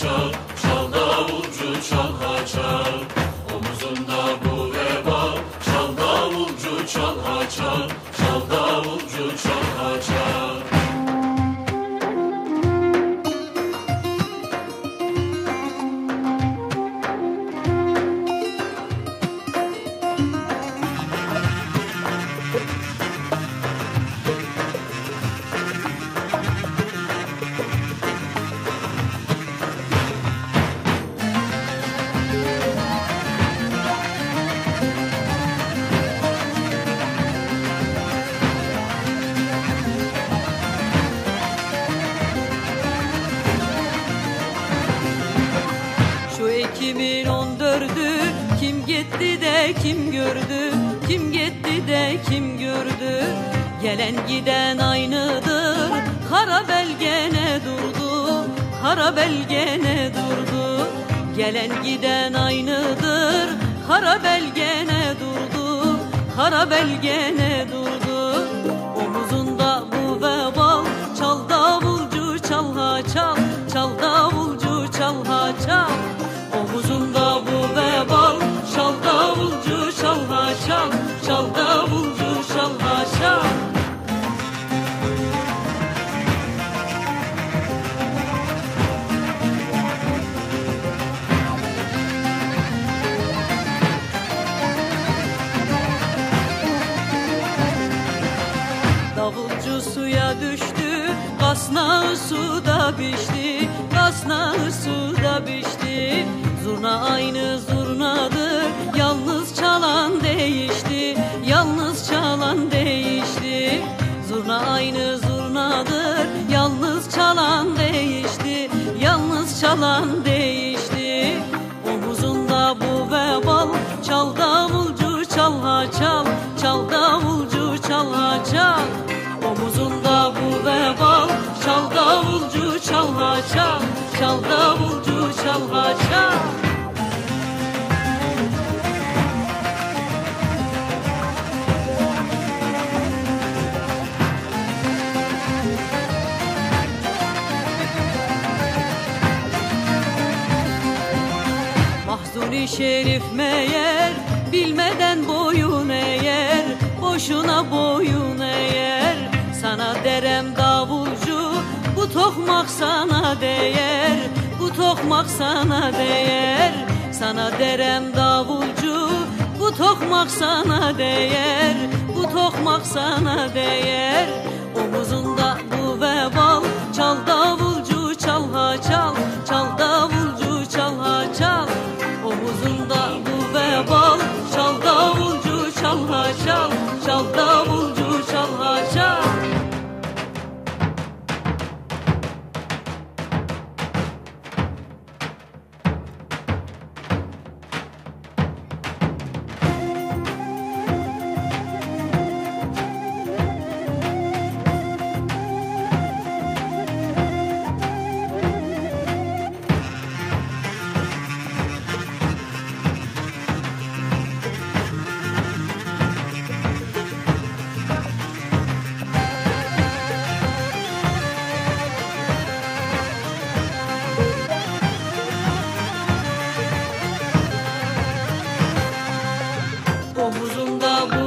çal, çal davulcu çal ha çal. Omuzunda bu vebal, çal davulcu çal ha çal, çal davulcu çal ha çal. Şu 2014'ü kim gitti de kim gördü, kim gitti de kim gördü. Gelen giden aynıdır, kara belgene durdu, kara belgene durdu. Gelen giden aynıdır, kara belgene durdu, kara belgene durdu. Omuzunda bu vebal, çal davulcu çal ha çal, çal davulcu çal ha çal. Omuzunda bu vebal, çal davulcu çal ha çal, çal davulcu çal ha çal. Davulcu suya düştü, kasnağı suda pişti, kasnağı suda pişti. Zurna aynı zurnadır, yalnız çalan değişti, yalnız çalan değişti. Zurna aynı zurnadır, yalnız çalan değişti, yalnız çalan değişti. Omuzunda bu vebal, çal davulcu çal ha çal, çal davulcu çal ha çal. Omuzunda bu vebal, çal davulcu çal ha çal, çal davulcu çal ha çal. Mahzuni Şerif meğer bilmeden boyun eğer, boşuna boyun eğer. Sana derem davulcu, bu tokmak sana değer, bu tokmak sana değer. Sana derem davulcu, bu tokmak sana değer, bu tokmak sana değer. Omuzunda bu vebal, çal davulcu çal ha çal, çal davulcu çal ha çal. Omuzunda bu vebal, çal davulcu çal ha çal, çal davulcu çal ha çal. Omuzunda bu